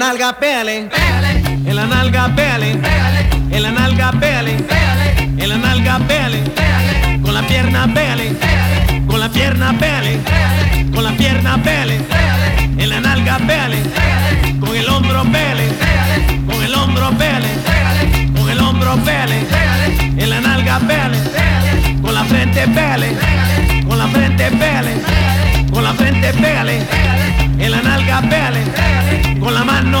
nalga, pégale, en la nalga, pégale, en la nalga, pégale, en la nalga, pégale, con la pierna, pégale, con la pierna, pégale, con la pierna, pégale, en la nalga, pégale, con el hombro, pégale, con el hombro, pégale, con el hombro, pégale, en la nalga, pégale, con la frente, pégale, con la frente, pégale, con la frente, pégale, en la nalga, pégale, con la mano.